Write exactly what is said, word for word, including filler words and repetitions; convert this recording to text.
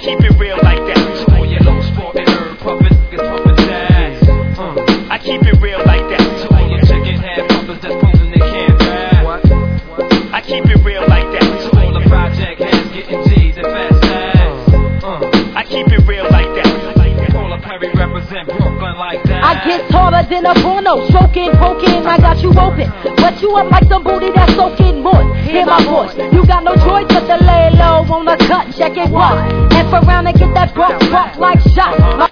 keep it real like that. To all your low sport and herb puppets, niggas pumping jazz. Uh. I keep it real like that. To all your chicken head puppets that's posing they can't rap. I keep it real like that. To all the project heads getting G's and fast ass. Uh. I keep it real like that. All the Perry represent Brooklyn like that. I get harder than a porno, stroking, poking, I got you open. But you up like some booty that's soaking more. Hear my voice, you got no choice but to lay low on the cut, check it once. And for round and get that bump, bump like shot.